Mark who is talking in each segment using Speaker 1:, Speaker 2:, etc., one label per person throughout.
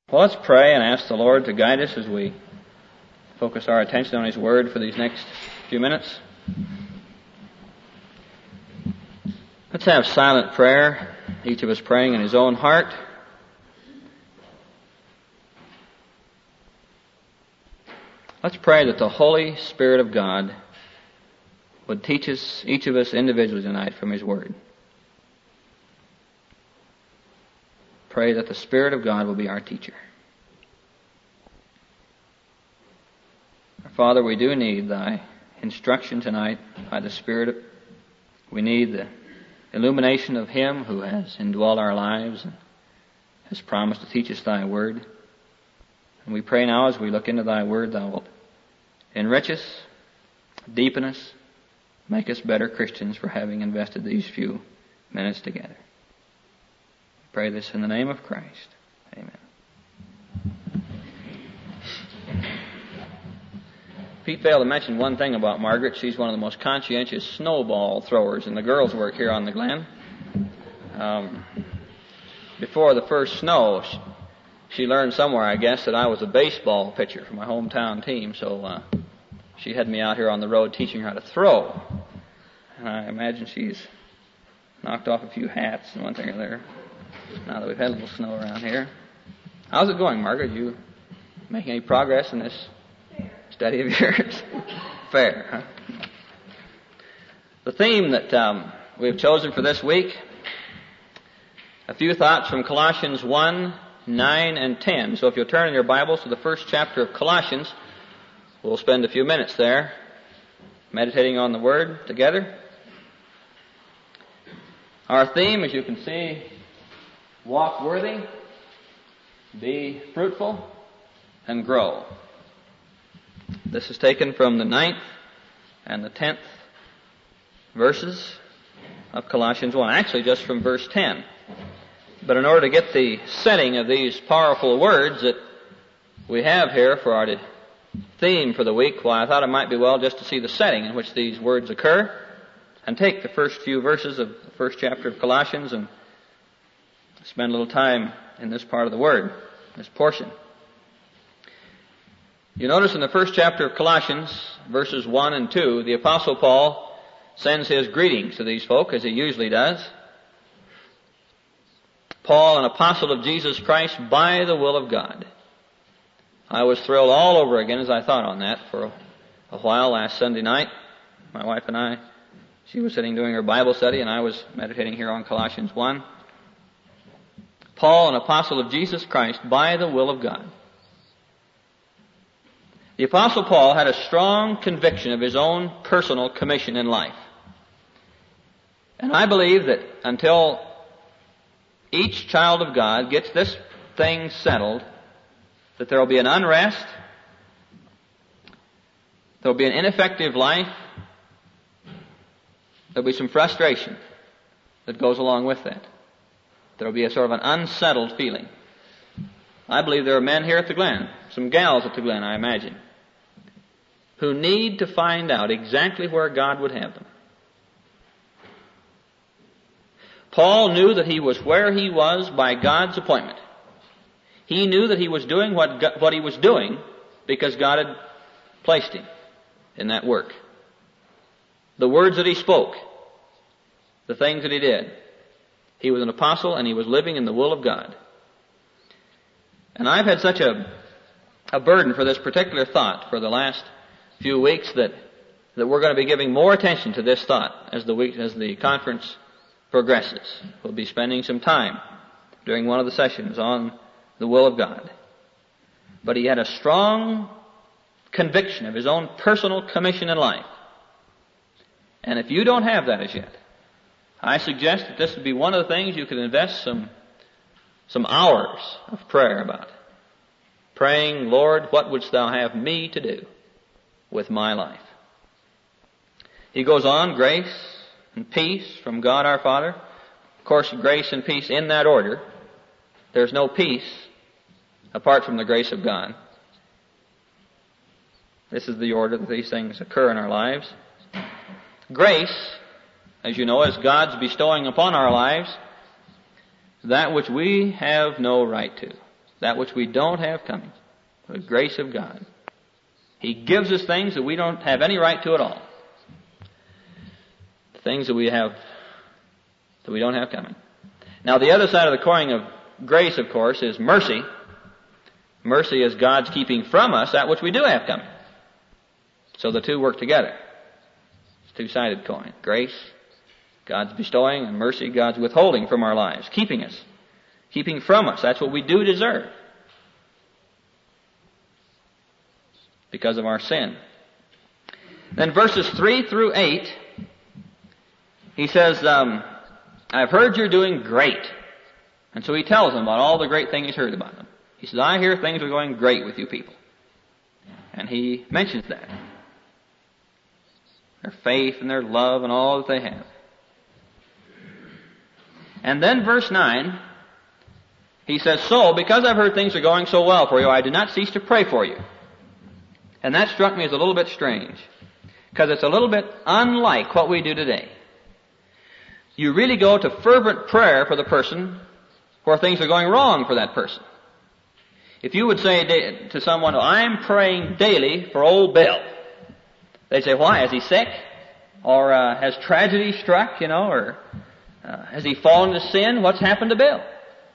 Speaker 1: Well, let's pray and ask the Lord to guide us as we focus our attention on His Word for these next few minutes. Let's have silent prayer, each of us praying in his own heart. Let's pray that the Holy Spirit of God would teach us, each of us individually tonight, from His Word. Pray that the Spirit of God will be our teacher. Our Father, we do need Thy instruction tonight by the Spirit. We need the illumination of Him who has indwelled our lives and has promised to teach us Thy Word. And we pray now as we look into Thy Word, Thou wilt enrich us, deepen us, make us better Christians for having invested these few minutes together. Pray this in the name of Christ. Amen. Pete failed to mention one thing about Margaret. She's one of the most conscientious snowball throwers in the girls' work here on the Glen. Before the first snow, she learned somewhere, I guess, that I was a baseball pitcher for my hometown team. So she had me out here on the road teaching her how to throw. And I imagine she's knocked off a few hats and one thing or another. Now that we've had a little snow around here. How's it going, Margaret? You making any progress in this study of yours? Fair, huh? The theme that we've chosen for this week, a few thoughts from Colossians 1, 9, and 10. So if you'll turn in your Bibles to the first chapter of Colossians, we'll spend a few minutes there meditating on the Word together. Our theme, as you can see, walk worthy, be fruitful, and grow. This is taken from the 9th and the 10th verses of Colossians 1. Actually, just from verse 10. But in order to get the setting of these powerful words that we have here for our theme for the week, well, I thought it might be well just to see the setting in which these words occur and take the first few verses of the first chapter of Colossians and spend a little time in this part of the Word, this portion. You notice in the first chapter of Colossians, verses 1 and 2, the Apostle Paul sends his greetings to these folk, as he usually does. Paul, an apostle of Jesus Christ by the will of God. I was thrilled all over again as I thought on that for a while last Sunday night. My wife and I, she was sitting doing her Bible study, and I was meditating here on Colossians 1. Paul, an apostle of Jesus Christ by the will of God. The Apostle Paul had a strong conviction of his own personal commission in life. And I believe that until each child of God gets this thing settled, that there will be an unrest, there will be an ineffective life, there will be some frustration that goes along with that. There will be a sort of an unsettled feeling. I believe there are men here at the Glen, some gals at the Glen, I imagine, who need to find out exactly where God would have them. Paul knew that he was where he was by God's appointment. He knew that he was doing what he was doing because God had placed him in that work. The words that he spoke, the things that he did. He was an apostle and he was living in the will of God. And I've had such a burden for this particular thought for the last few weeks that we're going to be giving more attention to this thought as the conference progresses. We'll be spending some time during one of the sessions on the will of God. But he had a strong conviction of his own personal commission in life. And if you don't have that as yet, I suggest that this would be one of the things you could invest some hours of prayer about. Praying, Lord, what wouldst thou have me to do with my life? He goes on, grace and peace from God our Father. Of course, grace and peace in that order. There's no peace apart from the grace of God. This is the order that these things occur in our lives. Grace, as you know, is God's bestowing upon our lives that which we have no right to. that which we don't have coming. The grace of God. He gives us things that we don't have any right to at all. Things that we don't have coming. Now the other side of the coin of grace, of course, is mercy. Mercy is God's keeping from us that which we do have coming. So the two work together. It's a two-sided coin. Grace, God's bestowing, and mercy, God's withholding from our lives, keeping us, keeping from us. That's what we do deserve because of our sin. Then verses 3 through 8, he says, I've heard you're doing great. And so he tells them about all the great things he's heard about them. He says, I hear things are going great with you people. And he mentions that. Their faith and their love and all that they have. And then verse 9, he says, so, because I've heard things are going so well for you, I do not cease to pray for you. And that struck me as a little bit strange. Because it's a little bit unlike what we do today. You really go to fervent prayer for the person where things are going wrong for that person. If you would say to someone, I'm praying daily for old Bill. They'd say, why? Is he sick? Or has tragedy struck, or has he fallen into sin? What's happened to Bill?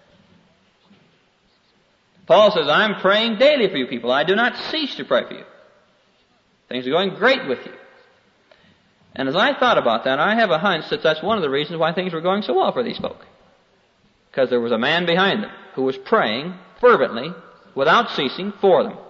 Speaker 1: Paul says, I'm praying daily for you people. I do not cease to pray for you. Things are going great with you. And as I thought about that, I have a hunch that that's one of the reasons why things were going so well for these folk. Because there was a man behind them who was praying fervently, without ceasing, for them.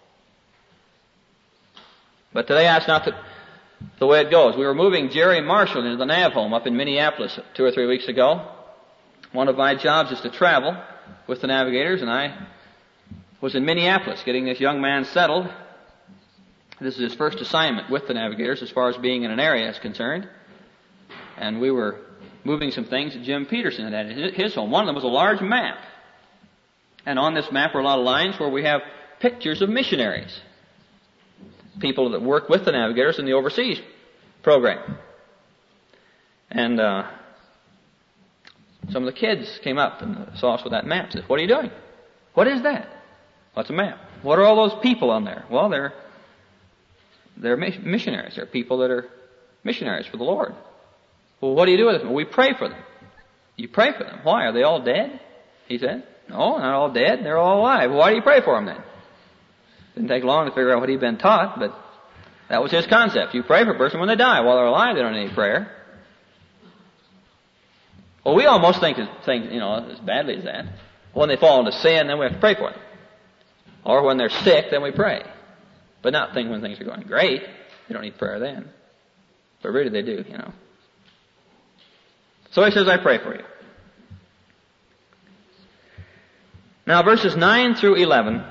Speaker 1: But today that's not the way it goes. We were moving Jerry Marshall into the Nav home up in Minneapolis 2 or 3 weeks ago. One of my jobs is to travel with the Navigators, and I was in Minneapolis getting this young man settled. This is his first assignment with the Navigators as far as being in an area is concerned. And we were moving some things that Jim Peterson had at his home. One of them was a large map. And on this map were a lot of lines where we have pictures of missionaries. People that work with the Navigators in the overseas program. And some of the kids came up and saw us with that map and said, what are you doing? What is that? What's a map? What are all those people on there? Well, they're missionaries. They're people that are missionaries for the Lord. Well, what do you do with them? Well, we pray for them. You pray for them. Why? Are they all dead? He said. No, not all dead. They're all alive. Well, why do you pray for them then? Didn't take long to figure out what he'd been taught, but that was his concept. You pray for a person when they die. While they're alive, they don't need any prayer. Well, we almost think as badly as that. When they fall into sin, then we have to pray for them. Or when they're sick, then we pray. But not think when things are going great. You don't need prayer then. But really they do, So he says, I pray for you. Now verses 9 through 11.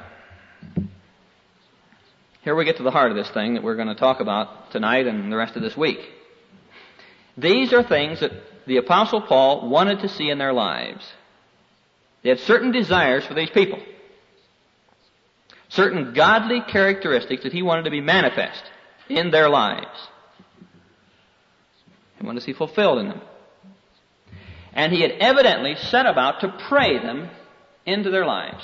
Speaker 1: Here we get to the heart of this thing that we're going to talk about tonight and the rest of this week. These are things that the Apostle Paul wanted to see in their lives. They had certain desires for these people. Certain godly characteristics that he wanted to be manifest in their lives. He wanted to see fulfilled in them. And he had evidently set about to pray them into their lives.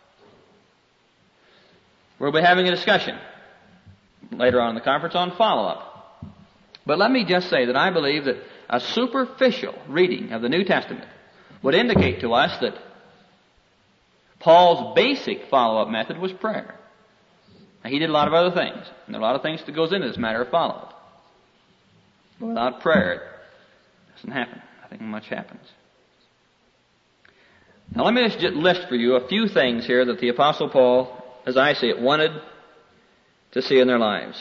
Speaker 1: We'll be having a discussion later on in the conference on follow-up. But let me just say that I believe that a superficial reading of the New Testament would indicate to us that Paul's basic follow-up method was prayer. Now, he did a lot of other things, and there are a lot of things that goes into this matter of follow-up. But without prayer, it doesn't happen. Nothing much happens. Now let me just list for you a few things here that the Apostle Paul, as I see it, wanted to see in their lives.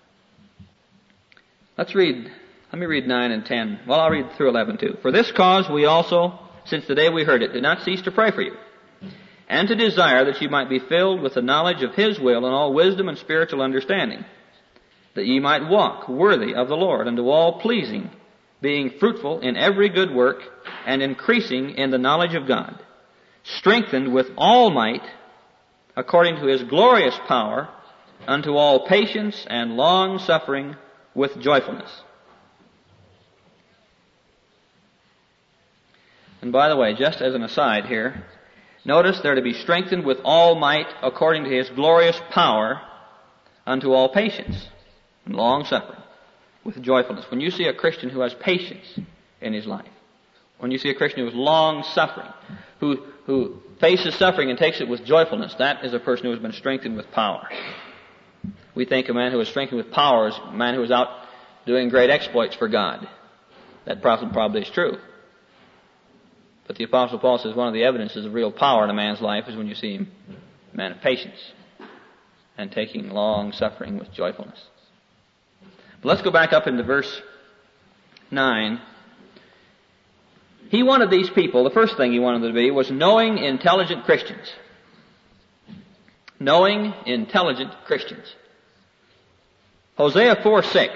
Speaker 1: Let me read 9 and 10. Well, I'll read through 11 too. For this cause we also, since the day we heard it, did not cease to pray for you, and to desire that ye might be filled with the knowledge of His will in all wisdom and spiritual understanding, that ye might walk worthy of the Lord unto all pleasing, being fruitful in every good work, and increasing in the knowledge of God, strengthened with all might, according to His glorious power, unto all patience and long suffering with joyfulness. And by the way, just as an aside here, Notice they're to be strengthened with all might according to His glorious power unto all patience and long suffering with joyfulness. When you see a Christian who has patience in his life, when you see a Christian who is long suffering, who faces suffering and takes it with joyfulness, that is a person who has been strengthened with power. We think a man who is strengthened with power is a man who is out doing great exploits for God. That probably is true. But the Apostle Paul says one of the evidences of real power in a man's life is when you see him a man of patience and taking long suffering with joyfulness. But let's go back up into verse 9. He wanted these people, the first thing he wanted them to be was knowing, intelligent Christians. Knowing, intelligent Christians. Hosea 4:6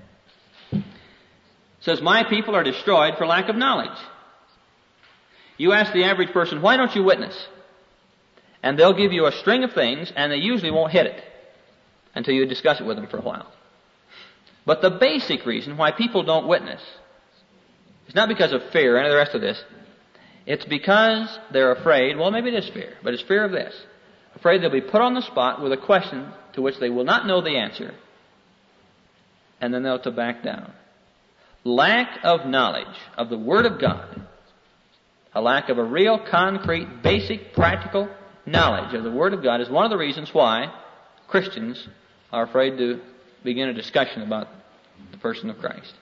Speaker 1: says, "My people are destroyed for lack of knowledge." You ask the average person, why don't you witness? And they'll give you a string of things, and they usually won't hit it until you discuss it with them for a while. But the basic reason why people don't witness is not because of fear or any of the rest of this. It's because they're afraid, well, maybe it is fear, but it's fear of this. Afraid they'll be put on the spot with a question to which they will not know the answer, and then they'll have to back down. Lack of knowledge of the Word of God, a lack of a real, concrete, basic, practical knowledge of the Word of God is one of the reasons why Christians are afraid to begin a discussion about the person of Christ.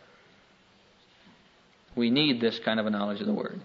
Speaker 1: We need this kind of a knowledge of the Word.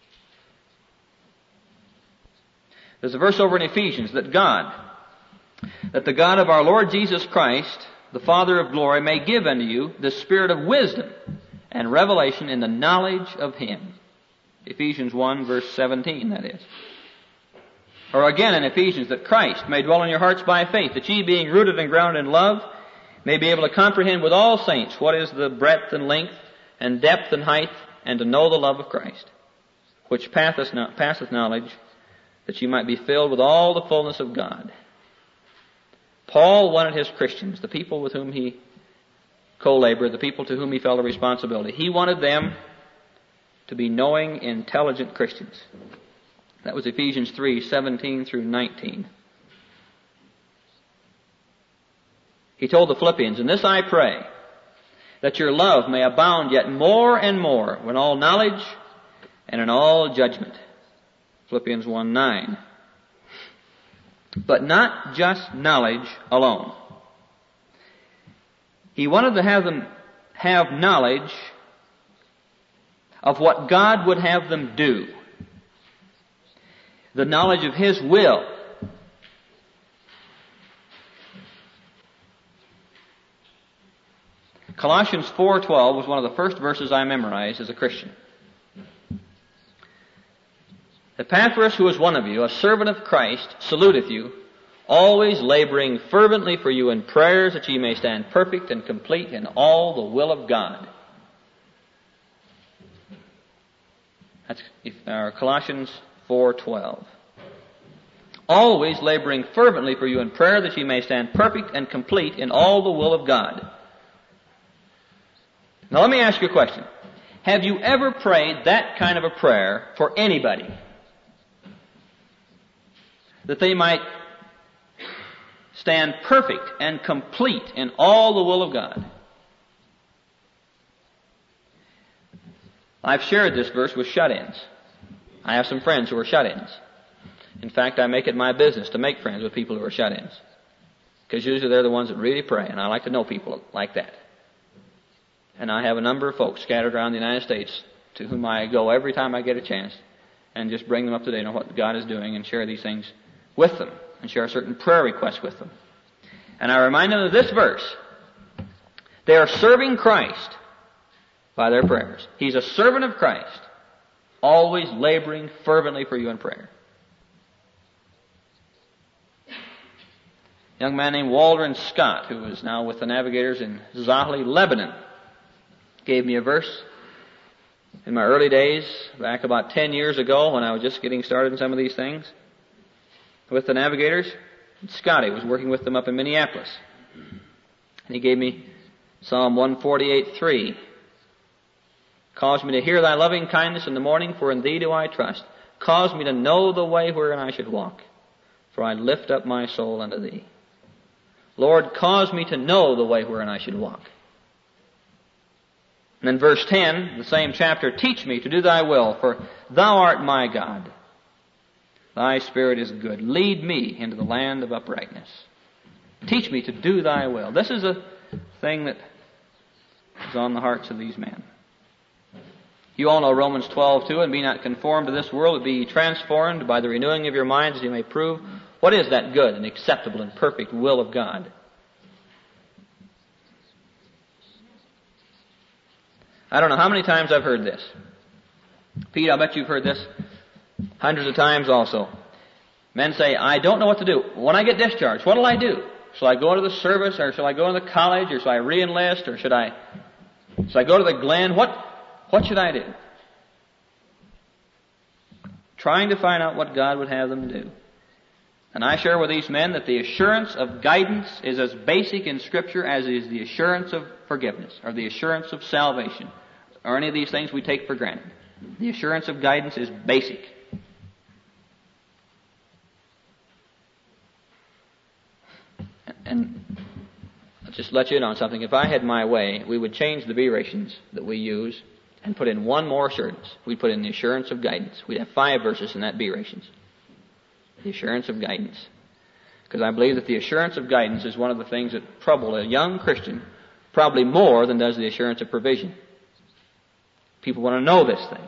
Speaker 1: There's a verse over in Ephesians that the God of our Lord Jesus Christ, the Father of glory, may give unto you the spirit of wisdom and revelation in the knowledge of Him. Ephesians 1, verse 17, that is. Or again in Ephesians, that Christ may dwell in your hearts by faith, that ye being rooted and grounded in love, may be able to comprehend with all saints what is the breadth and length and depth and height, and to know the love of Christ, which passeth knowledge, that ye might be filled with all the fullness of God. Paul wanted his Christians, the people with whom he co-labored, the people to whom he felt a responsibility, he wanted them to be knowing, intelligent Christians. That was Ephesians 3:17 through 19. He told the Philippians, "In this I pray, that your love may abound yet more and more in all knowledge and in all judgment." Philippians 1:9. But not just knowledge alone. He wanted to have them have knowledge of what God would have them do. The knowledge of His will. Colossians 4:12 was one of the first verses I memorized as a Christian. Epaphras, who is one of you, a servant of Christ, saluteth you, always laboring fervently for you in prayers, that ye may stand perfect and complete in all the will of God. That's Colossians 4:12. Always laboring fervently for you in prayer, that ye may stand perfect and complete in all the will of God. Now let me ask you a question. Have you ever prayed that kind of a prayer for anybody? That they might stand perfect and complete in all the will of God. I've shared this verse with shut-ins. I have some friends who are shut-ins. In fact, I make it my business to make friends with people who are shut-ins. Because usually they're the ones that really pray, and I like to know people like that. And I have a number of folks scattered around the United States to whom I go every time I get a chance and just bring them up to date on what God is doing and share these things with them and share certain prayer requests with them. And I remind them of this verse. They are serving Christ by their prayers. He's a servant of Christ, always laboring fervently for you in prayer. A young man named Waldron Scott, who is now with the Navigators in Zahli, Lebanon, gave me a verse in my early days, back about 10 years ago when I was just getting started in some of these things with the Navigators. Scotty was working with them up in Minneapolis. And he gave me Psalm 148:3. Cause me to hear thy loving kindness in the morning, for in thee do I trust. cause me to know the way wherein I should walk, for I lift up my soul unto thee. Lord, cause me to know the way wherein I should walk. And then verse 10, the same chapter, teach me to do thy will, for thou art my God. Thy Spirit is good. Lead me into the land of uprightness. Teach me to do thy will. This is a thing that is on the hearts of these men. You all know Romans 12:2, and be not conformed to this world, but be transformed by the renewing of your minds, that you may prove what is that good and acceptable and perfect will of God. I don't know how many times I've heard this. Pete, I bet you've heard this hundreds of times also. Men say, I don't know what to do. When I get discharged, what'll I do? Shall I go to the service, or shall I go to the college, or shall I re-enlist, or shall I go to the Glen? What should I do? Trying to find out what God would have them do. And I share with these men that the assurance of guidance is as basic in Scripture as is the assurance of forgiveness, or the assurance of salvation, or any of these things we take for granted. The assurance of guidance is basic. And I'll just let you in on something. If I had my way, we would change the B-rations that we use and put in one more assurance. We'd put in the assurance of guidance. We'd have 5 verses in that B-rations. The assurance of guidance. Because I believe that the assurance of guidance is one of the things that trouble a young Christian probably more than does the assurance of provision. People want to know this thing.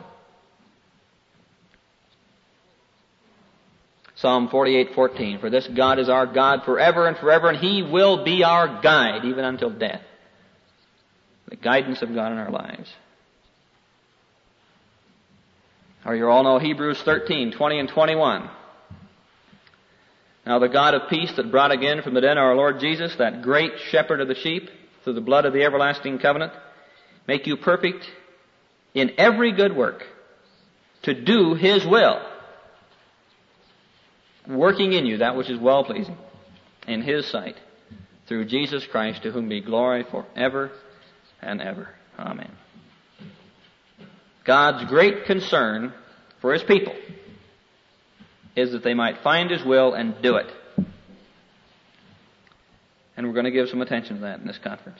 Speaker 1: Psalm 48:14, for this God is our God forever and forever, and He will be our guide even until death. The guidance of God in our lives. Or you all know Hebrews 13:20 and 21. Now the God of peace that brought again from the dead our Lord Jesus, that great shepherd of the sheep, through the blood of the everlasting covenant, make you perfect in every good work, to do His will, working in you that which is well-pleasing in His sight, through Jesus Christ, to whom be glory forever and ever. Amen. God's great concern for His people is that they might find His will and do it. And we're going to give some attention to that in this conference.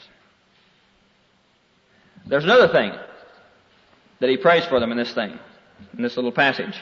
Speaker 1: There's another thing that He prays for them in this little passage.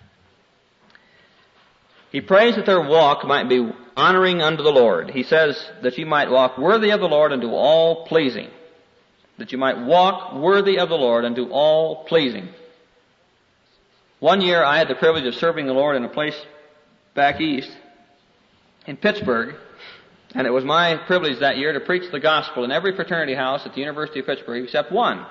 Speaker 1: He prays that their walk might be honoring unto the Lord. He says that you might walk worthy of the Lord and do all pleasing. That you might walk worthy of the Lord and do all pleasing. One year I had the privilege of serving the Lord in a place back east in Pittsburgh, and it was my privilege that year to preach the gospel in every fraternity house at the University of Pittsburgh except one.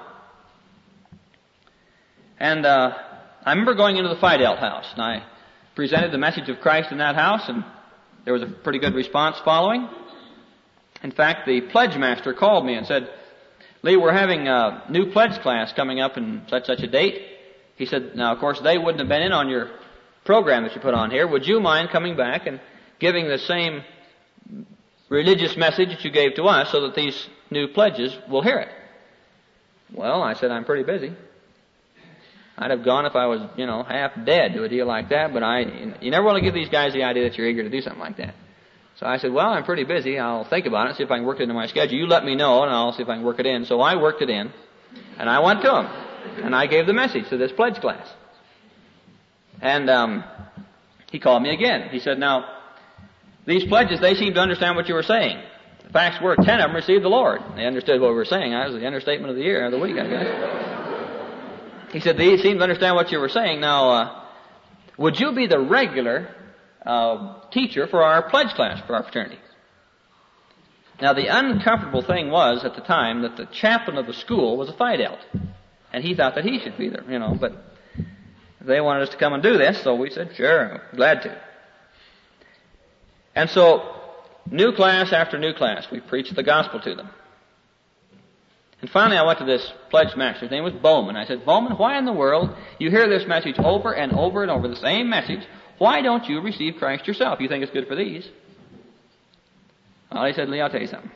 Speaker 1: And I remember going into the Fidelt house, and I presented the message of Christ in that house, and there was a pretty good response following. In fact, the pledge master called me and said, Lee, we're having a new pledge class coming up in such a date. He said, now, of course, they wouldn't have been in on your program that you put on here. Would you mind coming back and giving the same religious message that you gave to us so that these new pledges will hear it? Well, I said, I'm pretty busy. I'd have gone if I was, half dead to a deal like that, but you never want to give these guys the idea that you're eager to do something like that. So I said, well, I'm pretty busy. I'll think about it, see if I can work it into my schedule. You let me know, and I'll see if I can work it in. So I worked it in, and I went to him, and I gave the message to this pledge class. And he called me again. He said, now, these pledges, they seem to understand what you were saying. The facts were 10 of them received the Lord. They understood what we were saying. That was the understatement of the year, of the week, I guess. He said, they seem to understand what you were saying. Now, would you be the regular teacher for our pledge class for our fraternity? Now, the uncomfortable thing was, at the time, that the chaplain of the school was a Fidelt. And he thought that he should be there, but they wanted us to come and do this, so we said, sure, glad to. And so, new class after new class, we preached the gospel to them. And finally I went to this pledge master. His name was Bowman. I said, Bowman, why in the world, you hear this message over and over and over, the same message, why don't you receive Christ yourself? You think it's good for these? Well, he said, Lee, I'll tell you something.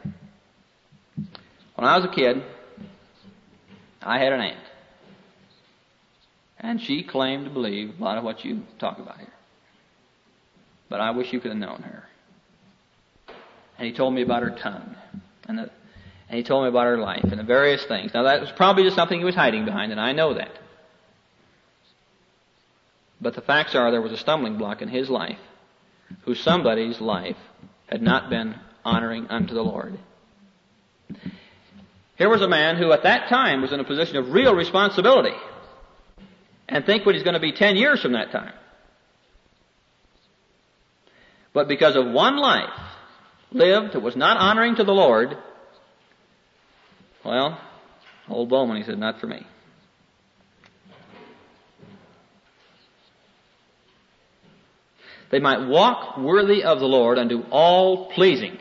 Speaker 1: When I was a kid, I had an aunt. And she claimed to believe a lot of what you talk about here. But I wish you could have known her. And he told me about her tongue. And he told me about her life and the various things. Now that was probably just something he was hiding behind, and I know that. But the facts are there was a stumbling block in his life, whose somebody's life had not been honoring unto the Lord. Here was a man who at that time was in a position of real responsibility. And think what he's going to be 10 years from that time. But because of one life lived that was not honoring to the Lord, well, old Bowman, he said, not for me. They might walk worthy of the Lord and do all pleasing.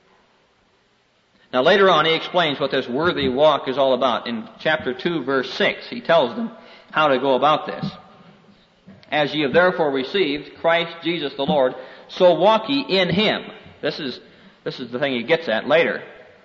Speaker 1: Now later on he explains what this worthy walk is all about. In chapter 2 verse 6 he tells them how to go about this. As ye have therefore received Christ Jesus the Lord, so walk ye in Him. This is the thing he gets at later.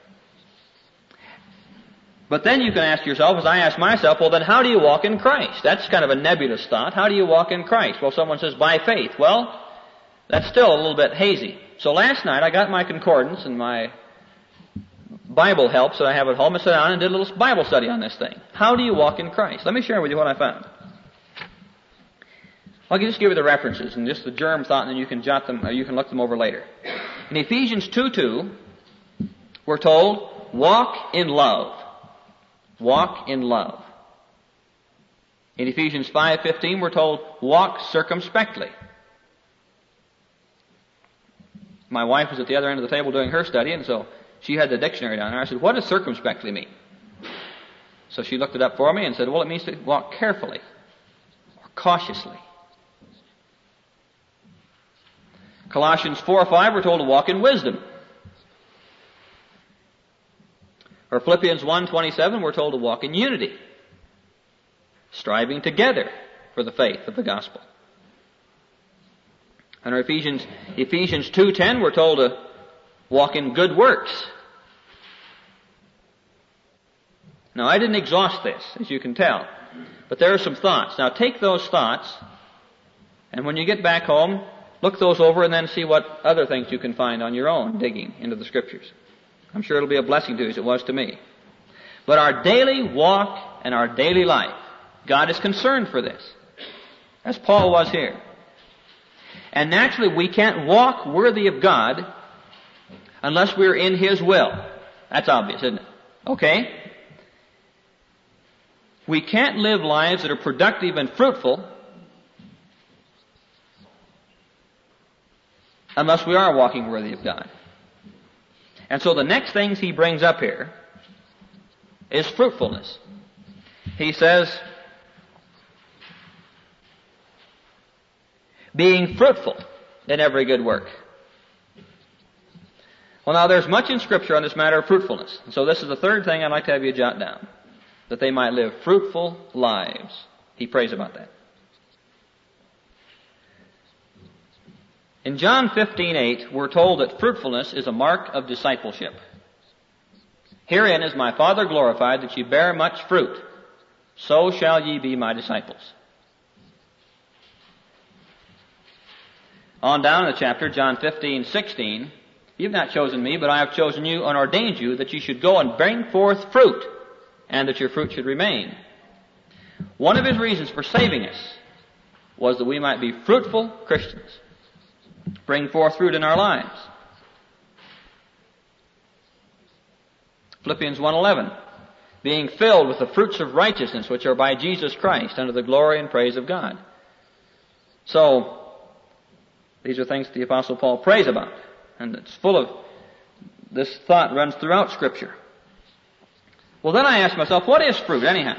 Speaker 1: But then you can ask yourself, as I ask myself, well then how do you walk in Christ? That's kind of a nebulous thought. How do you walk in Christ? Well, someone says by faith. Well, that's still a little bit hazy. So last night I got my concordance and my Bible helps that I have at home and sat down and did a little Bible study on this thing. How do you walk in Christ? Let me share with you what I found. I'll just give you the references and just the germ thought, and then you can jot them, or you can look them over later. In Ephesians 2:2, we're told, walk in love. Walk in love. In Ephesians 5:15, we're told, walk circumspectly. My wife was at the other end of the table doing her study, and so she had the dictionary down there. I said, what does circumspectly mean? So she looked it up for me and said, well, it means to walk carefully or cautiously. Colossians 4:5, we're told to walk in wisdom. Or Philippians 1:27, we're told to walk in unity, striving together for the faith of the gospel. And Ephesians 2:10, we're told to walk in good works. Now, I didn't exhaust this, as you can tell, but there are some thoughts. Now, take those thoughts, and when you get back home, look those over and then see what other things you can find on your own, digging into the Scriptures. I'm sure it'll be a blessing to you as it was to me. But our daily walk and our daily life, God is concerned for this, as Paul was here. And naturally, we can't walk worthy of God unless we're in His will. That's obvious, isn't it? Okay? We can't live lives that are productive and fruitful unless we are walking worthy of God. And so the next things he brings up here is fruitfulness. He says, being fruitful in every good work. Well, now there's much in Scripture on this matter of fruitfulness. And so this is the third thing I'd like to have you jot down. That they might live fruitful lives. He prays about that. In John 15:8, we're told that fruitfulness is a mark of discipleship. Herein is my Father glorified, that ye bear much fruit. So shall ye be my disciples. On down in the chapter, John 15:16, you've not chosen me, but I have chosen you and ordained you that ye should go and bring forth fruit, and that your fruit should remain. One of his reasons for saving us was that we might be fruitful Christians. Bring forth fruit in our lives. Philippians 1:11, being filled with the fruits of righteousness which are by Jesus Christ unto the glory and praise of God. So, these are things that the Apostle Paul prays about. And it's full of, this thought runs throughout Scripture. Well, then I asked myself, what is fruit anyhow?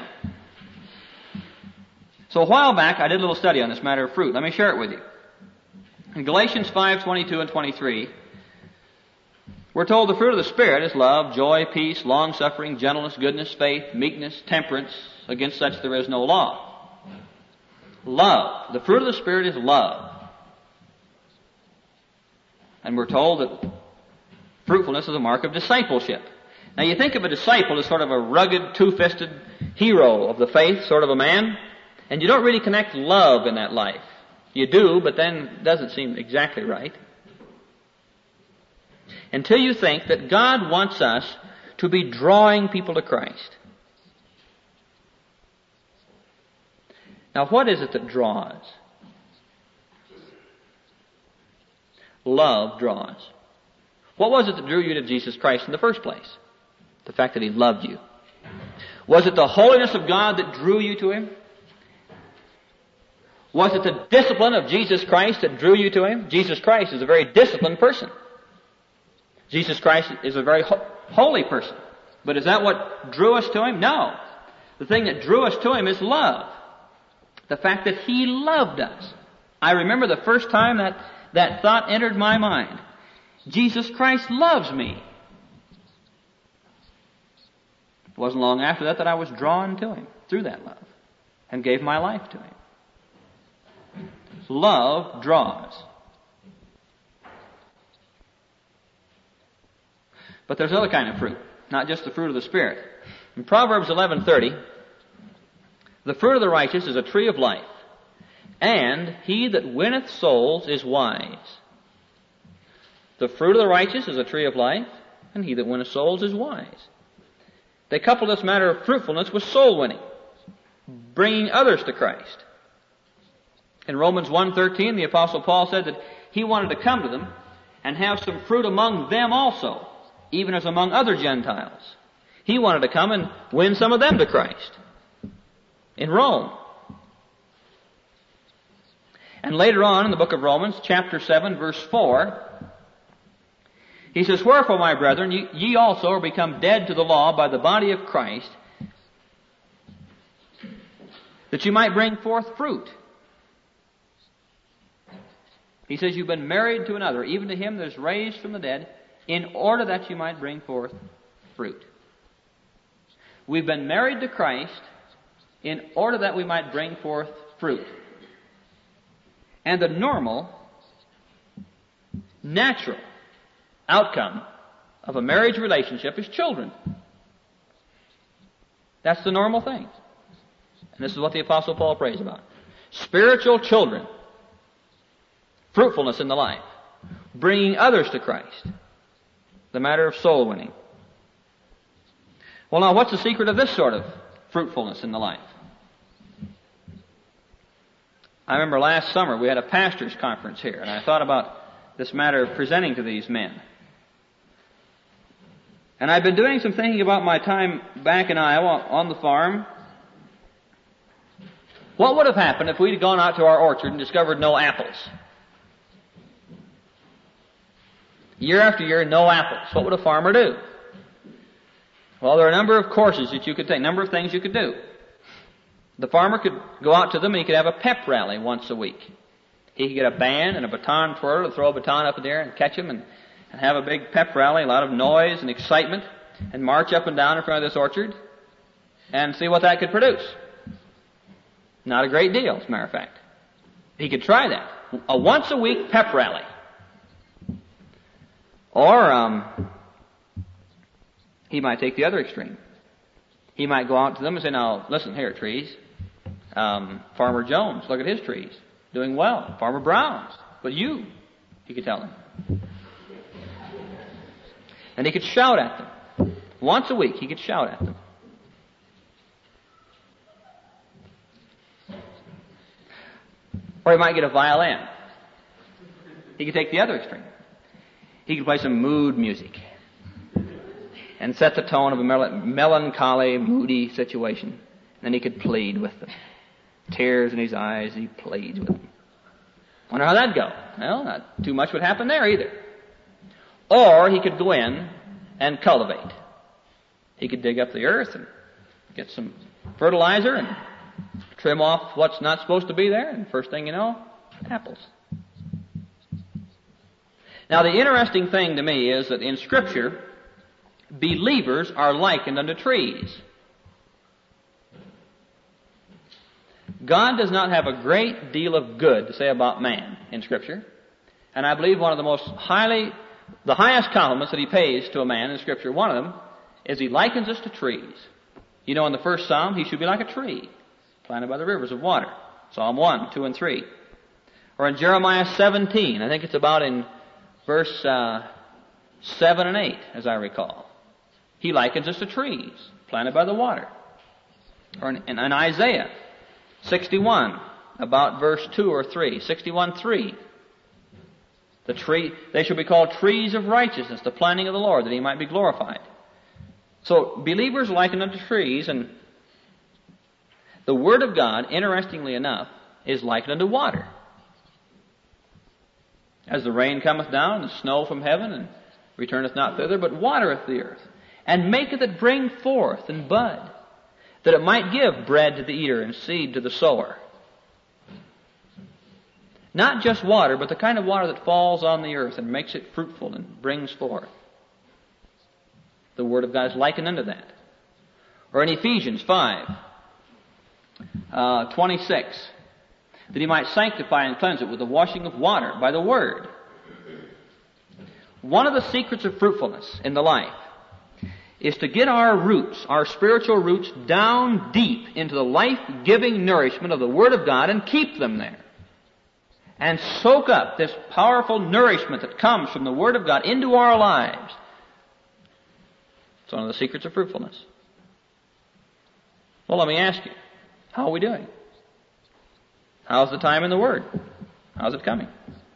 Speaker 1: So a while back I did a little study on this matter of fruit. Let me share it with you. In Galatians 5:22 and 23, we're told the fruit of the Spirit is love, joy, peace, long-suffering, gentleness, goodness, faith, meekness, temperance. Against such there is no law. Love. The fruit of the Spirit is love. And we're told that fruitfulness is a mark of discipleship. Now you think of a disciple as sort of a rugged, two-fisted hero of the faith, sort of a man. And you don't really connect love in that life. You do, but then it doesn't seem exactly right. Until you think that God wants us to be drawing people to Christ. Now, what is it that draws? Love draws. What was it that drew you to Jesus Christ in the first place? The fact that He loved you. Was it the holiness of God that drew you to Him? Was it the discipline of Jesus Christ that drew you to Him? Jesus Christ is a very disciplined person. Jesus Christ is a very holy person. But is that what drew us to Him? No. The thing that drew us to Him is love. The fact that He loved us. I remember the first time that thought entered my mind. Jesus Christ loves me. It wasn't long after that I was drawn to Him through that love and gave my life to Him. Love draws. But there's another kind of fruit, not just the fruit of the Spirit. In Proverbs 11:30, the fruit of the righteous is a tree of life, and he that winneth souls is wise. The fruit of the righteous is a tree of life, and he that winneth souls is wise. They couple this matter of fruitfulness with soul winning, bringing others to Christ. In Romans 1:13, the Apostle Paul said that he wanted to come to them and have some fruit among them also, even as among other Gentiles. He wanted to come and win some of them to Christ in Rome. And later on in the book of Romans, chapter 7, verse 4, he says, Wherefore, my brethren, ye also are become dead to the law by the body of Christ, that you might bring forth fruit. He says, you've been married to another, even to him that is raised from the dead, in order that you might bring forth fruit. We've been married to Christ in order that we might bring forth fruit. And the normal, natural outcome of a marriage relationship is children. That's the normal thing. And this is what the Apostle Paul prays about. Spiritual children. Fruitfulness in the life. Bringing others to Christ. The matter of soul winning. Well, now, what's the secret of this sort of fruitfulness in the life? I remember last summer we had a pastor's conference here, and I thought about this matter of presenting to these men. And I've been doing some thinking about my time back in Iowa on the farm. What would have happened if we'd gone out to our orchard and discovered no apples? Year after year, no apples. What would a farmer do? Well, there are a number of courses that you could take, a number of things you could do. The farmer could go out to them and he could have a pep rally once a week. He could get a band and a baton twirler to throw a baton up in the air and catch them and have a big pep rally, a lot of noise and excitement, and march up and down in front of this orchard and see what that could produce. Not a great deal, as a matter of fact. He could try that. A once a week pep rally. Or he might take the other extreme. He might go out to them and say, now, listen here, trees. Farmer Jones, look at his trees. Doing well. Farmer Brown's. But you, he could tell them. And he could shout at them. Once a week, he could shout at them. Or he might get a violin. He could take the other extreme. He could play some mood music and set the tone of a melancholy, moody situation. And then he could plead with them. Tears in his eyes, he pleads with them. Wonder how that'd go. Well, not too much would happen there either. Or he could go in and cultivate. He could dig up the earth and get some fertilizer and trim off what's not supposed to be there, and first thing you know, apples. Now, the interesting thing to me is that in Scripture, believers are likened unto trees. God does not have a great deal of good to say about man in Scripture. And I believe one of the highest compliments that he pays to a man in Scripture, one of them, is he likens us to trees. You know, in the first Psalm, he should be like a tree, planted by the rivers of water. Psalm 1, 2, and 3. Or in Jeremiah 17, I think it's about in verse 7 and 8, as I recall. He likens us to trees planted by the water. Or in Isaiah 61, about verse 2 or 3, 61:3. They shall be called trees of righteousness, the planting of the Lord, that He might be glorified. So believers likened unto trees, and the Word of God, interestingly enough, is likened unto water. As the rain cometh down, and snow from heaven, and returneth not thither, but watereth the earth, and maketh it bring forth and bud, that it might give bread to the eater and seed to the sower. Not just water, but the kind of water that falls on the earth and makes it fruitful and brings forth. The Word of God is likened unto that. Or in Ephesians 5, 26, that He might sanctify and cleanse it with the washing of water by the Word. One of the secrets of fruitfulness in the life is to get our roots, our spiritual roots, down deep into the life-giving nourishment of the Word of God and keep them there. And soak up this powerful nourishment that comes from the Word of God into our lives. It's one of the secrets of fruitfulness. Well, let me ask you, how are we doing? How's the time in the Word? How's it coming?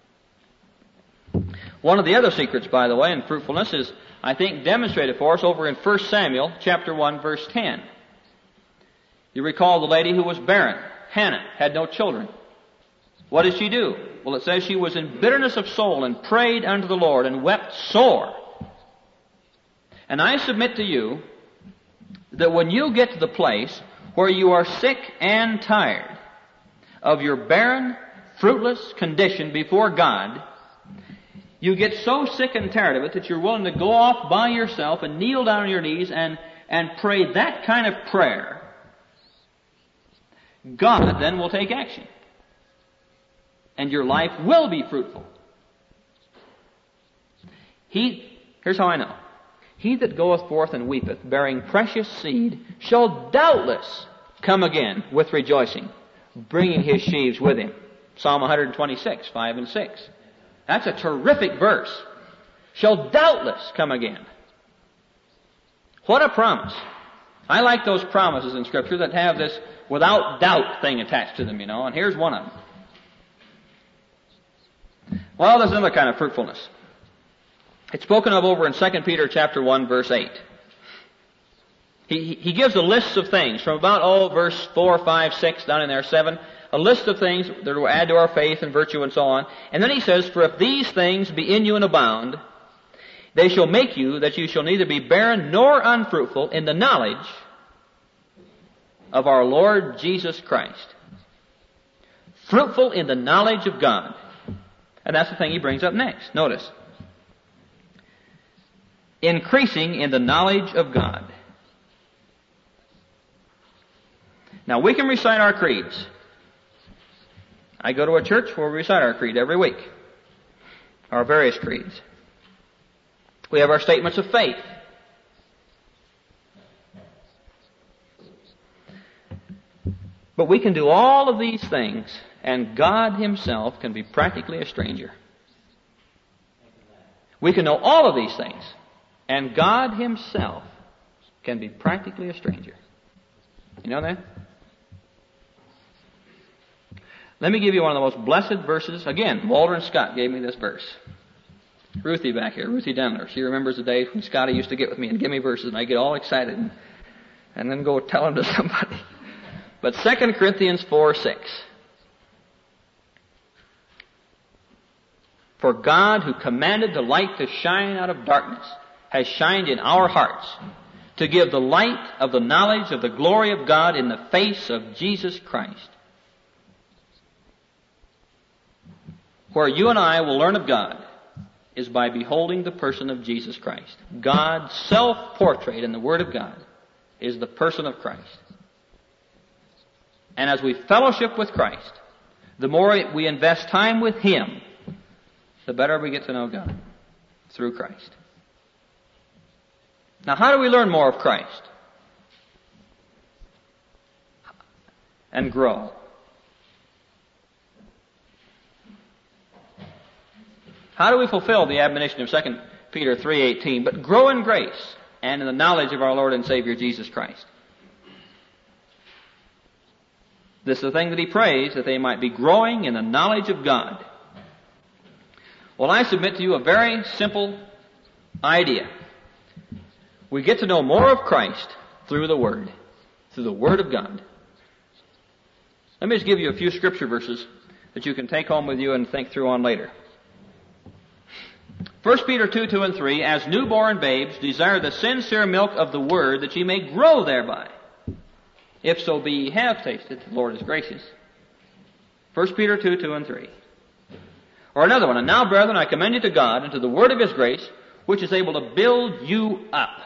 Speaker 1: One of the other secrets, by the way, in fruitfulness is, I think, demonstrated for us over in 1 Samuel chapter 1, verse 10. You recall the lady who was barren, Hannah, had no children. What did she do? Well, it says she was in bitterness of soul and prayed unto the Lord and wept sore. And I submit to you that when you get to the place where you are sick and tired of your barren, fruitless condition before God, you get so sick and tired of it that you're willing to go off by yourself and kneel down on your knees and pray that kind of prayer, God then will take action. And your life will be fruitful. Here's how I know. He that goeth forth and weepeth, bearing precious seed, shall doubtless come again with rejoicing, bringing his sheaves with him. Psalm 126, 5 and 6. That's a terrific verse. Shall doubtless come again. What a promise. I like those promises in Scripture that have this without doubt thing attached to them, and here's one of them. Well, there's another kind of fruitfulness. It's spoken of over in 2 Peter chapter 1, verse 8. He gives a list of things from about, verse 4, 5, 6, down in there, 7. A list of things that will add to our faith and virtue and so on. And then he says, for if these things be in you and abound, they shall make you that you shall neither be barren nor unfruitful in the knowledge of our Lord Jesus Christ. Fruitful in the knowledge of God. And that's the thing he brings up next. Notice. Increasing in the knowledge of God. Now, we can recite our creeds. I go to a church where we recite our creed every week. Our various creeds. We have our statements of faith. But we can do all of these things, and God Himself can be practically a stranger. We can know all of these things, and God Himself can be practically a stranger. You know that? Let me give you one of the most blessed verses. Again, Waldron Scott gave me this verse. Ruthie back here, Ruthie Denler. She remembers the days when Scotty used to get with me and give me verses, and I get all excited and then go tell them to somebody. But 2 Corinthians 4:6. For God, who commanded the light to shine out of darkness, has shined in our hearts to give the light of the knowledge of the glory of God in the face of Jesus Christ. Where you and I will learn of God is by beholding the person of Jesus Christ. God's self-portrait in the Word of God is the person of Christ. And as we fellowship with Christ, the more we invest time with Him, the better we get to know God through Christ. Now, how do we learn more of Christ? and grow. How do we fulfill the admonition of 2 Peter 3:18? But grow in grace and in the knowledge of our Lord and Savior Jesus Christ. This is the thing that he prays, that they might be growing in the knowledge of God. Well, I submit to you a very simple idea. We get to know more of Christ through the Word of God. Let me just give you a few scripture verses that you can take home with you and think through on later. 1 Peter 2:2 and 3, as newborn babes, desire the sincere milk of the Word, that ye may grow thereby. If so be ye have tasted, the Lord is gracious. 1 Peter 2:2 and 3. Or another one, and now, brethren, I commend you to God and to the word of His grace, which is able to build you up.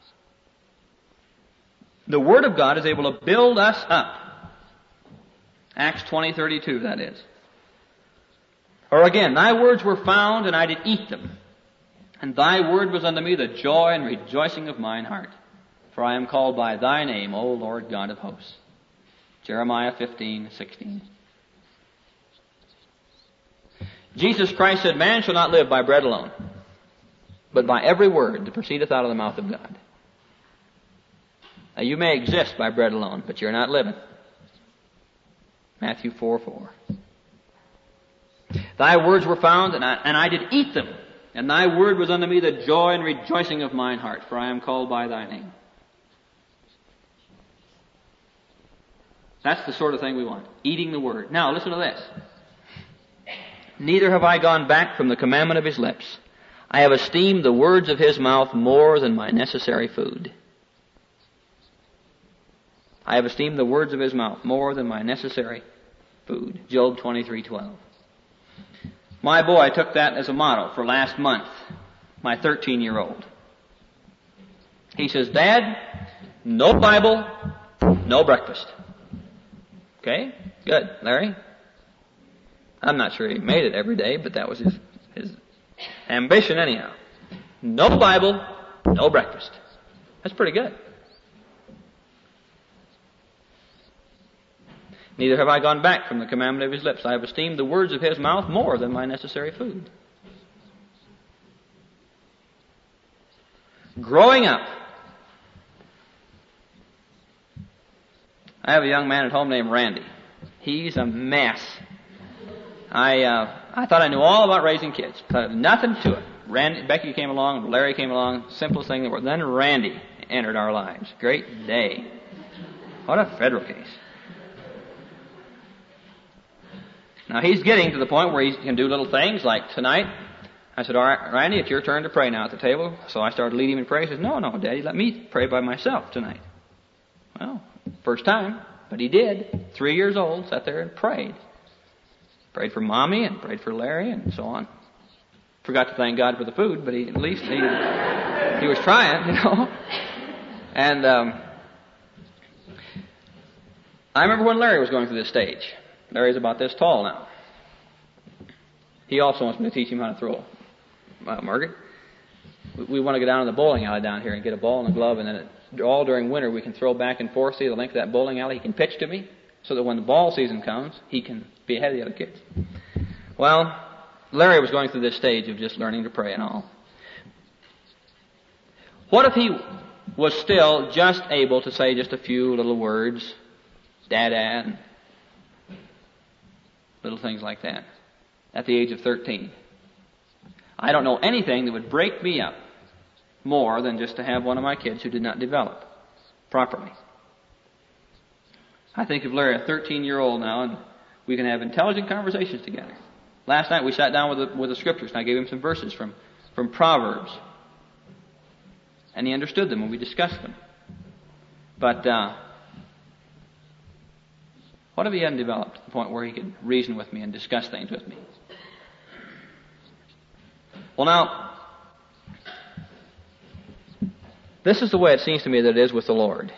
Speaker 1: The Word of God is able to build us up. Acts 20:32, that is. Or again, thy words were found, and I did eat them. And thy word was unto me the joy and rejoicing of mine heart. For I am called by thy name, O Lord God of hosts. Jeremiah 15:16. Jesus Christ said, man shall not live by bread alone, but by every word that proceedeth out of the mouth of God. Now you may exist by bread alone, but you're not living. Matthew 4:4. Thy words were found, and I did eat them. And thy word was unto me the joy and rejoicing of mine heart, for I am called by thy name. That's the sort of thing we want. Eating the Word. Now, listen to this. Neither have I gone back from the commandment of his lips. I have esteemed the words of his mouth more than my necessary food. I have esteemed the words of his mouth more than my necessary food. Job 23:12. My boy took that as a motto for last month, my 13-year-old. He says, Dad, no Bible, no breakfast. Okay? Good. Larry? I'm not sure he made it every day, but that was his ambition anyhow. No Bible, no breakfast. That's pretty good. Neither have I gone back from the commandment of his lips. I have esteemed the words of his mouth more than my necessary food. Growing up. I have a young man at home named Randy. He's a mess. I thought I knew all about raising kids. Nothing to it. Becky came along, Larry came along, simplest thing in the world. Then Randy entered our lives. Great day. What a federal case. Now he's getting to the point where he can do little things like tonight. I said, all right, Randy, it's your turn to pray now at the table. So I started leading him in prayer. He says, no, Daddy, let me pray by myself tonight. Well, first time, but he did. 3 years old, sat there and prayed. Prayed for Mommy and prayed for Larry and so on. Forgot to thank God for the food, but at least he was trying, And I remember when Larry was going through this stage. Larry's about this tall now. He also wants me to teach him how to throw. Margaret, we want to go down to the bowling alley down here and get a ball and a glove, and then all during winter we can throw back and forth, see the length of that bowling alley. He can pitch to me so that when the ball season comes, he can be ahead of the other kids. Well, Larry was going through this stage of just learning to pray and all. What if he was still just able to say just a few little words, Dada, and little things like that, at the age of 13? I don't know anything that would break me up more than just to have one of my kids who did not develop properly. I think of Larry, a 13-year-old now, and we can have intelligent conversations together. Last night we sat down with the scriptures, and I gave him some verses from Proverbs. And he understood them when we discussed them. But what if he hadn't developed to the point where he could reason with me and discuss things with me? Well, now, this is the way it seems to me that it is with the Lord.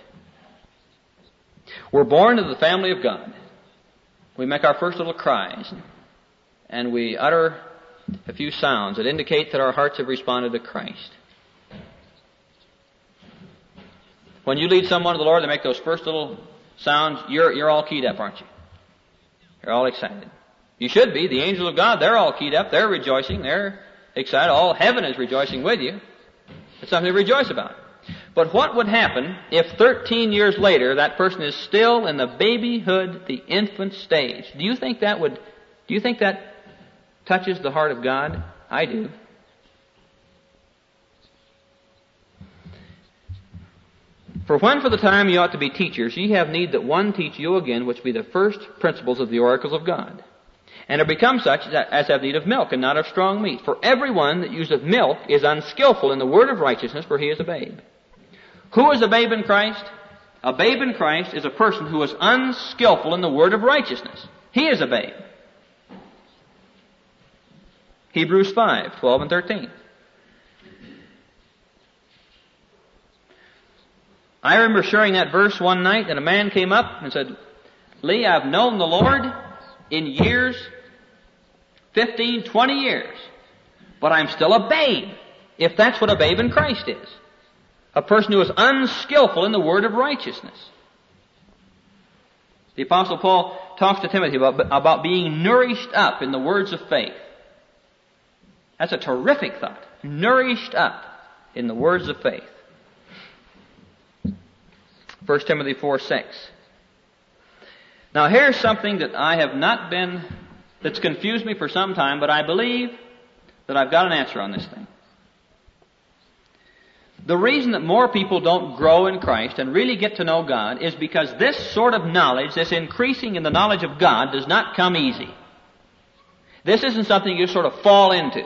Speaker 1: We're born into the family of God. We make our first little cries, and we utter a few sounds that indicate that our hearts have responded to Christ. When you lead someone to the Lord, they make those first little You're all keyed up, aren't you? You're all excited. You should be. The angels of God, they're all keyed up. They're rejoicing. They're excited. All heaven is rejoicing with you. It's something to rejoice about. But what would happen if 13 years later that person is still in the babyhood, the infant stage? Do you think that touches the heart of God? I do. For when for the time you ought to be teachers, ye have need that one teach you again, which be the first principles of the oracles of God. And are become such as have need of milk, and not of strong meat. For every one that useth milk is unskillful in the word of righteousness, for he is a babe. Who is a babe in Christ? A babe in Christ is a person who is unskillful in the word of righteousness. He is a babe. Hebrews 5:12 and 13. I remember sharing that verse one night, and a man came up and said, Lee, I've known the Lord in years, 15, 20 years, but I'm still a babe, if that's what a babe in Christ is. A person who is unskillful in the word of righteousness. The Apostle Paul talks to Timothy about being nourished up in the words of faith. That's a terrific thought. Nourished up in the words of faith. 1 Timothy 4:6. Now here's something that that's confused me for some time, but I believe that I've got an answer on this thing. The reason that more people don't grow in Christ and really get to know God is because this sort of knowledge, this increasing in the knowledge of God, does not come easy. This isn't something you sort of fall into.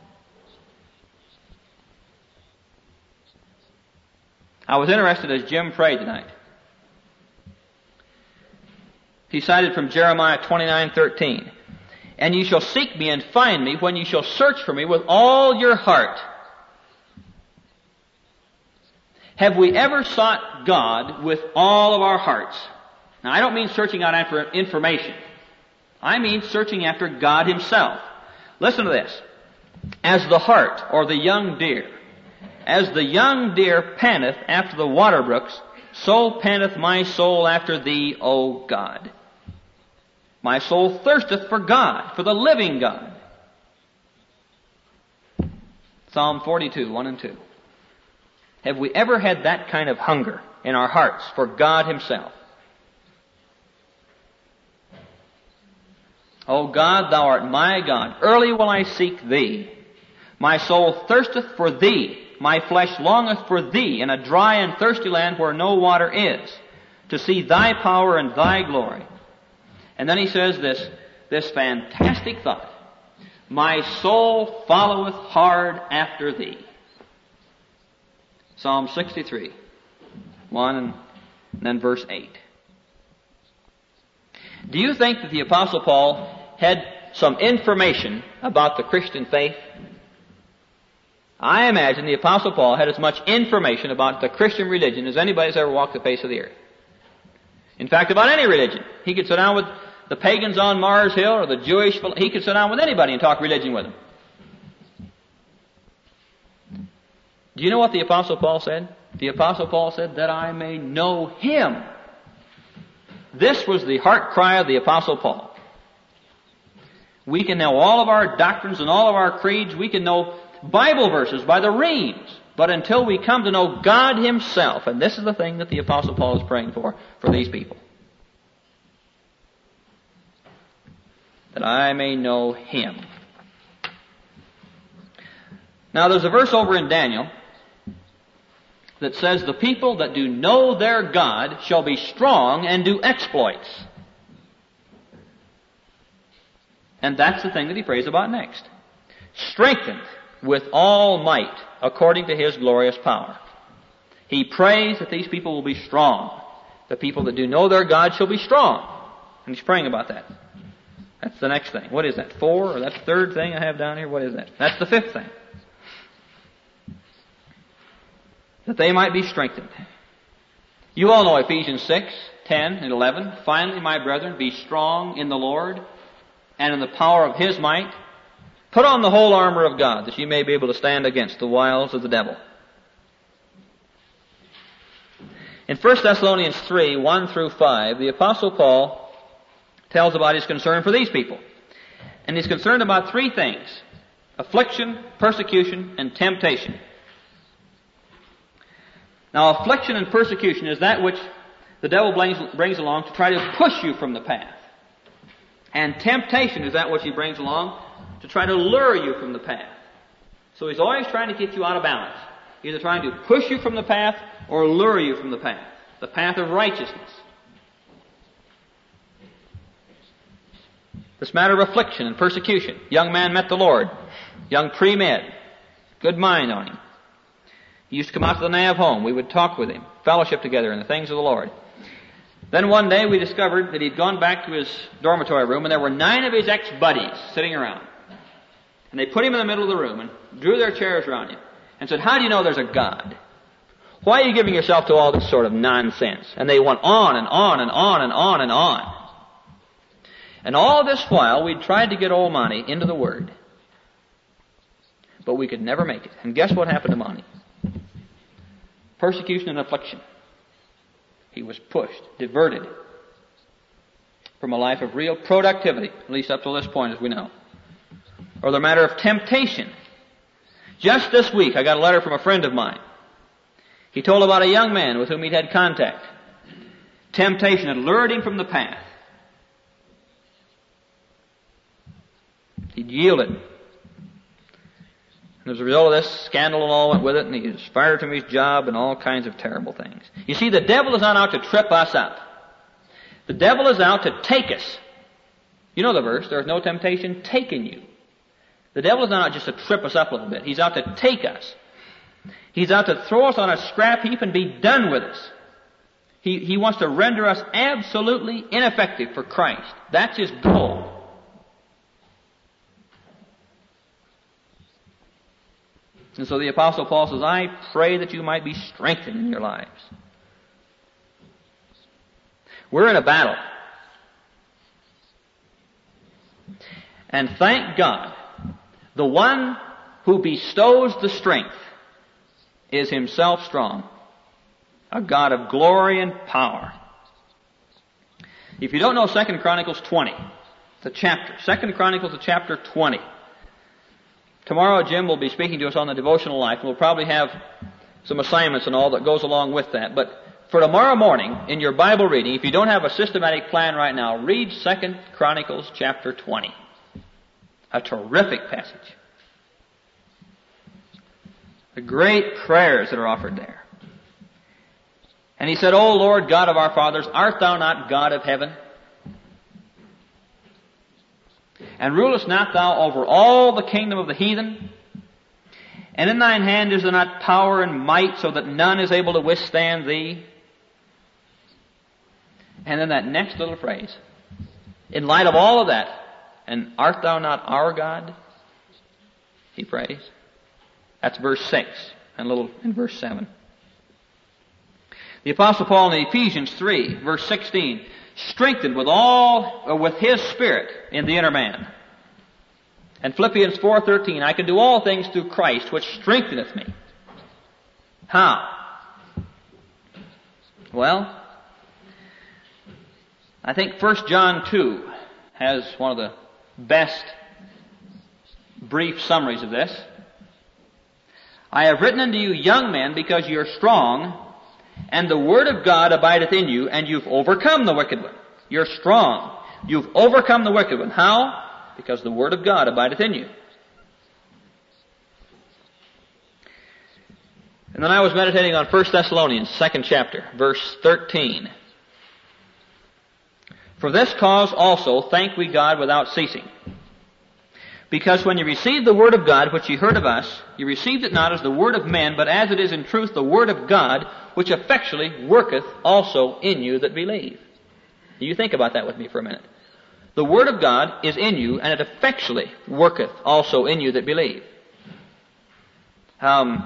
Speaker 1: I was interested as Jim prayed tonight. He cited from Jeremiah 29:13. And ye shall seek me and find me when ye shall search for me with all your heart. Have we ever sought God with all of our hearts? Now I don't mean searching out after information. I mean searching after God Himself. Listen to this. As the hart or the young deer, as the young deer panteth after the water brooks, so panteth my soul after Thee, O God. My soul thirsteth for God, for the living God. Psalm 42, 1 and 2. Have we ever had that kind of hunger in our hearts for God Himself? O God, Thou art my God. Early will I seek Thee. My soul thirsteth for Thee. My flesh longeth for Thee in a dry and thirsty land where no water is, to see Thy power and Thy glory. And then he says this fantastic thought. My soul followeth hard after Thee. Psalm 63, 1 and then verse 8. Do you think that the Apostle Paul had some information about the Christian faith? I imagine the Apostle Paul had as much information about the Christian religion as anybody's ever walked the face of the earth. In fact, about any religion. He could sit down with the pagans on Mars Hill or the Jewish, he could sit down with anybody and talk religion with them. Do you know what the Apostle Paul said? The Apostle Paul said, that I may know Him. This was the heart cry of the Apostle Paul. We can know all of our doctrines and all of our creeds. We can know Bible verses by the reams. But until we come to know God Himself, and this is the thing that the Apostle Paul is praying for these people. That I may know Him. Now there's a verse over in Daniel that says, the people that do know their God shall be strong and do exploits. And that's the thing that he prays about next. Strengthened with all might according to His glorious power. He prays that these people will be strong. The people that do know their God shall be strong. And he's praying about that. That's the next thing. What is that? 4? Or that's the third thing I have down here? What is that? That's the fifth thing. That they might be strengthened. You all know Ephesians 6, 10, and 11. Finally, my brethren, be strong in the Lord and in the power of His might. Put on the whole armor of God, that ye may be able to stand against the wiles of the devil. In 1 Thessalonians 3, 1 through 5, the Apostle Paul tells about his concern for these people. And he's concerned about three things: affliction, persecution, and temptation. Now, affliction and persecution is that which the devil brings along to try to push you from the path. And temptation is that which he brings along to try to lure you from the path. So he's always trying to get you out of balance. Either trying to push you from the path or lure you from the path of righteousness. This matter of affliction and persecution. Young man met the Lord. Young pre-med. Good mind on him. He used to come out to the Nav home. We would talk with him, fellowship together in the things of the Lord. Then one day we discovered that he'd gone back to his dormitory room and there were 9 of his ex-buddies sitting around. And they put him in the middle of the room and drew their chairs around him and said, "How do you know there's a God? Why are you giving yourself to all this sort of nonsense?" And they went on and on and on and on and on. And all this while we tried to get old Monty into the Word. But we could never make it. And guess what happened to Monty? Persecution and affliction. He was pushed, diverted from a life of real productivity, at least up to this point as we know. Or the matter of temptation. Just this week I got a letter from a friend of mine. He told about a young man with whom he'd had contact. Temptation had lured him from the path. He'd yielded. And as a result of this, scandal and all went with it, and he was fired from his job and all kinds of terrible things. You see, the devil is not out to trip us up. The devil is out to take us. You know the verse, "There is no temptation taken you." The devil is not out just to trip us up a little bit. He's out to take us. He's out to throw us on a scrap heap and be done with us. He wants to render us absolutely ineffective for Christ. That's his goal. And so the Apostle Paul says, "I pray that you might be strengthened in your lives." We're in a battle. And thank God, the one who bestows the strength is himself strong, a God of glory and power. If you don't know 2 Chronicles 20, it's a chapter. 2 Chronicles, chapter 20. Tomorrow Jim will be speaking to us on the devotional life, and we'll probably have some assignments and all that goes along with that. But for tomorrow morning, in your Bible reading, if you don't have a systematic plan right now, read 2 Chronicles chapter 20. A terrific passage. The great prayers that are offered there. And he said, "O Lord God of our fathers, art thou not God of heaven? And rulest not thou over all the kingdom of the heathen? And in thine hand is there not power and might, so that none is able to withstand thee?" And then that next little phrase. In light of all of that, "And art thou not our God?" he prays. That's verse 6 and a little in verse 7. The Apostle Paul in Ephesians 3, verse 16, strengthened with his Spirit in the inner man. And Philippians 4:13, "I can do all things through Christ, which strengtheneth me." How? Well, I think 1 John 2 has one of the best brief summaries of this. "I have written unto you, young men, because you are strong, and the word of God abideth in you, and you've overcome the wicked one." You're strong. You've overcome the wicked one. How? Because the word of God abideth in you. And then I was meditating on 1 Thessalonians, 2nd chapter, verse 13. "For this cause also thank we God without ceasing. Because when you received the word of God, which ye heard of us, you received it not as the word of men, but as it is in truth the word of God, which effectually worketh also in you that believe." You think about that with me for a minute. The word of God is in you, and it effectually worketh also in you that believe. I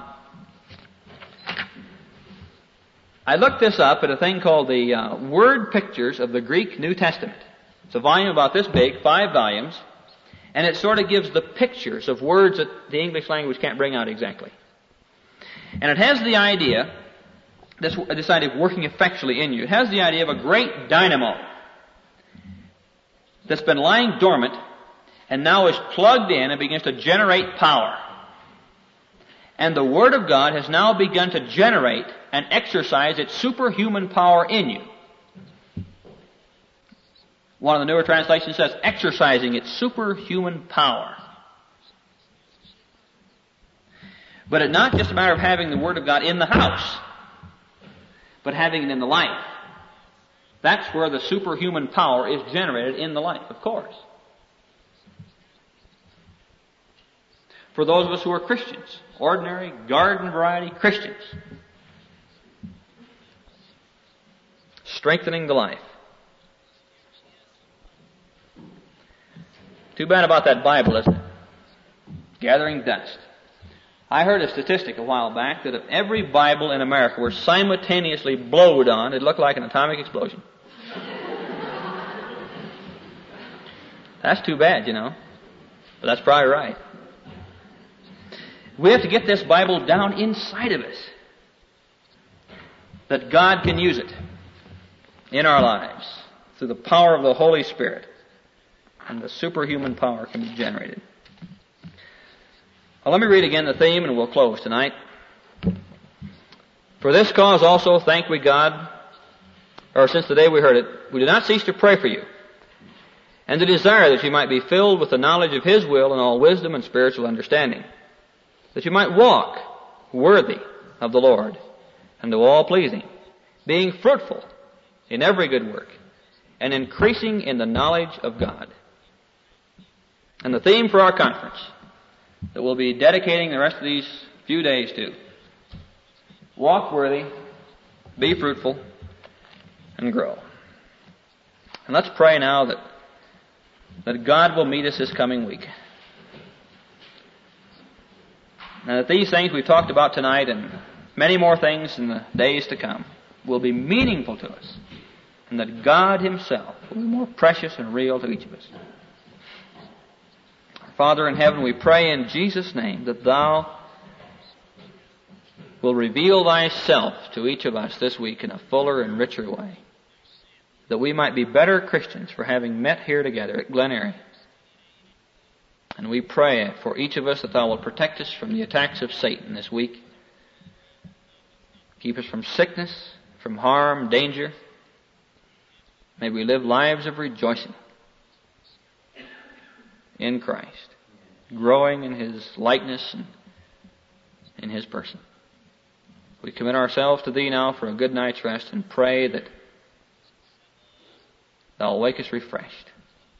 Speaker 1: looked this up at a thing called the Word Pictures of the Greek New Testament. It's a volume about this big, 5 volumes. And it sort of gives the pictures of words that the English language can't bring out exactly. And it has the idea this idea of working effectually in you. It has the idea of a great dynamo that's been lying dormant and now is plugged in and begins to generate power. And the Word of God has now begun to generate and exercise its superhuman power in you. One of the newer translations says, exercising its superhuman power. But it's not just a matter of having the Word of God in the house, but having it in the life. That's where the superhuman power is generated, in the life, of course. For those of us who are Christians, ordinary, garden variety Christians, strengthening the life. Too bad about that Bible, isn't it? Gathering dust. I heard a statistic a while back that if every Bible in America were simultaneously blowed on, it'd look like an atomic explosion. That's too bad, you know. But that's probably right. We have to get this Bible down inside of us, that God can use it in our lives through the power of the Holy Spirit, and the superhuman power can be generated. Well, let me read again the theme and we'll close tonight. For this cause also thank we God, or since the day we heard it, we do not cease to pray for you, and to desire that you might be filled with the knowledge of His will and all wisdom and spiritual understanding, that you might walk worthy of the Lord, and to all pleasing, being fruitful in every good work, and increasing in the knowledge of God. And the theme for our conference that we'll be dedicating the rest of these few days to: walk worthy, be fruitful, and grow. And let's pray now that God will meet us this coming week. And that these things we've talked about tonight and many more things in the days to come will be meaningful to us, and that God Himself will be more precious and real to each of us. Father in heaven, we pray in Jesus' name that Thou will reveal Thyself to each of us this week in a fuller and richer way, that we might be better Christians for having met here together at Glen Eyrie. And we pray for each of us that Thou will protect us from the attacks of Satan this week. Keep us from sickness, from harm, danger. May we live lives of rejoicing in Christ, growing in His likeness and in His person. We commit ourselves to Thee now for a good night's rest and pray that Thou will wake us refreshed.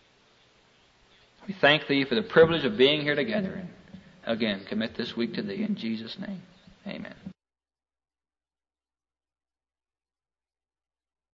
Speaker 1: We thank Thee for the privilege of being here together, and again commit this week to Thee in Jesus' name. Amen.